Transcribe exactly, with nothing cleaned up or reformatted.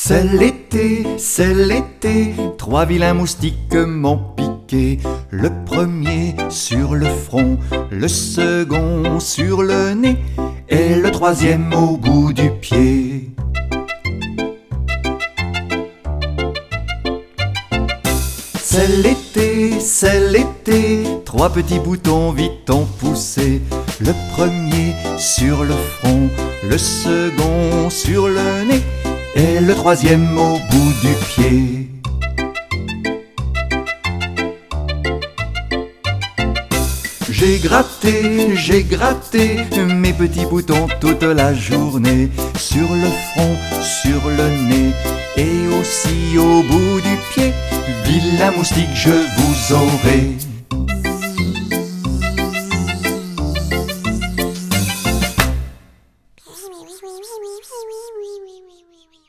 C'est l'été, c'est l'été, trois vilains moustiques m'ont piqué. Le premier sur le front, le second sur le nez, et le troisième au bout du pied. C'est l'été, c'est l'été, trois petits boutons vite ont poussé. Le premier sur le front, le second sur le nez, et le troisième au bout du pied. J'ai gratté, j'ai gratté mes petits boutons toute la journée, sur le front, sur le nez, et aussi au bout du pied. Vilain moustique, je vous aurai. Oui, oui, oui, oui, oui, oui, oui, oui, oui, oui, oui, oui.